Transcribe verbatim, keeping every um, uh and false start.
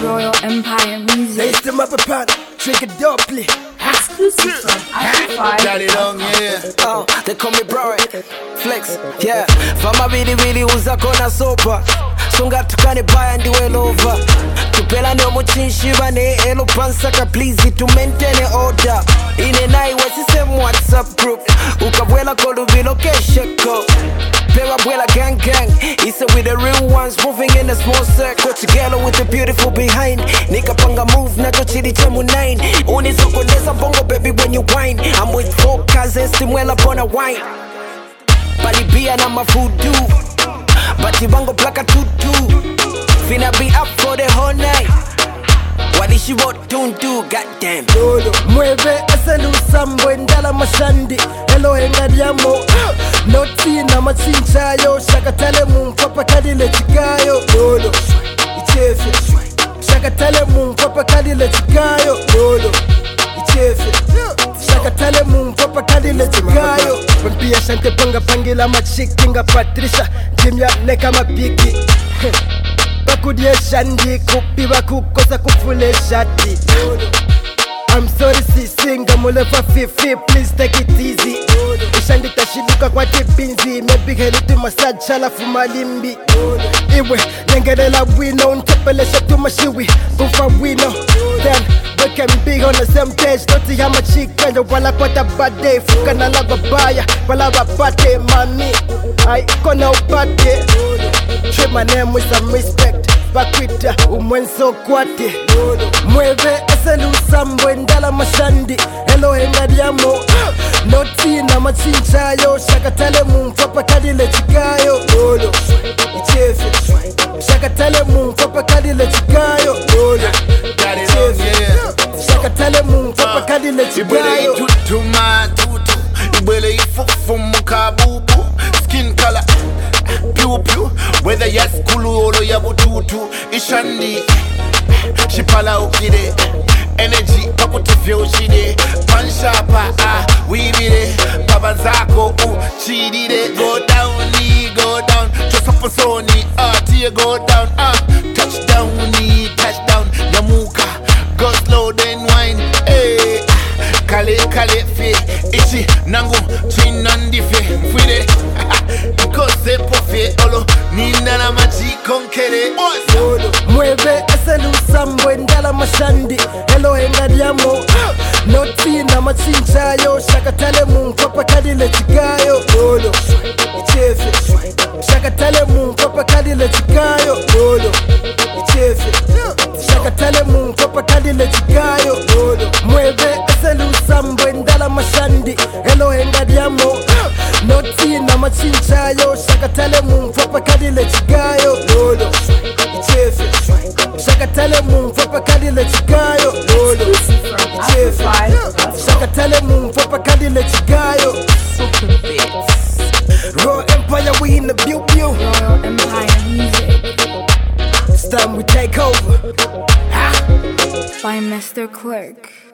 Royal Empire Music. Lace them up a pan, drink it doubly. Exclusive from Amplify. Got it on, yeah. Oh, they call me Brian Flex, yeah. Fama vili vili uza kona sopa. Sunga tukane baya ndiwe lova. Tupela ndio muchinshi bane elo pansaka please to maintain order. Ine nai wesi same WhatsApp group. Ukabwela kolu location ko. Pewa bwela gang gang. Isa with the real ones moving in a small circle together with the beautiful behind. Nika panga move na tochidi chemu nine. Unisokoneza bongo baby when you whine. I'm with four cousins timwela upon a wine. Palibia na mafudu. Bati bango plaka tutu. Finna be up for the whole night. What is she what don't do, goddamn. Lolo, mueve ese lusambo endala mashandi. Hello engadiamo. Noti na machinchayo. Shakatale mumpapa kadile chikayo. Lolo, ichefe. Shakatale mumpapa kadile chikayo. Lolo, ichefe. Shakatale mumpapa kadile chikayo. Mpia shante panga pangila machikinga Patricia. Jimya neka mapiki. Bakudye shandi kupi bakukosa kufule shati. I'm sorry si singa mulefa fifi, please take it easy. Ishandi tashiluka kwa tipinzi, maybe helitu massage alafu malimbi. Iwe nengelela wino, untepelesha tu mashiwi, kufa wino. Then we can be on the same page, noti hama chika nyo wala kwa tabade. Fuka na lava baya, wala wapate mami. Ay, kona upate. Treat my name with some respect. Bakwita umwenso kwate. Mueve ese lusambo endala mashandi. Hello engadiamo. Noti na machinchayo. Shakatale mumpapa kadile chikayo. Lolo, ichefe. Shakatale mumpapa kadile chikayo. Lolo, ichefe. Shakatale mumpapa kadile chikayo. Ibwele itutuma tutu. Ibwele ifufu mukabubu. Skin color Pew pew, whether yes kulu olo ya bututu. Ishandi, shipala ukide. Energy, pakutifyo ushide. Panshapa, ah, wibide. Babanzako, u, chidide. Go down, knee, go down. Chosapasoni, ah, tia go down, ah. Touchdown, knee, touchdown. Yamuka, go slow, then wine, eh. Kale, kale, fe. Ichi, nangu, chinandi fe. Fwide, kose pofe, olo. Nina na maji konkere. Lolo, mueve ese lusambo endala mashandi. Hello engadiamo. Noti na machinchayo. Shakatale mumpapa kadile chikayo. Lolo, ichefe. Shakatale mumpapa kadile chikayo. Lolo, ichefe. Shakatale mumpapa kadile chikayo. Lolo, mueve ese lusambo endala mashandi. Hello engadiamo. Noti na machinchayo. Shakatale mumpapa kadile chikayo. Lolo, ichefe. Shakatale mumpapa kadile chikayo. Lolo, ichefe. Shakatale mumpapa kadile chikayo. Royal Empire, we in the view view. Royal Empire Music. It's time we take over. By Mister Quirk.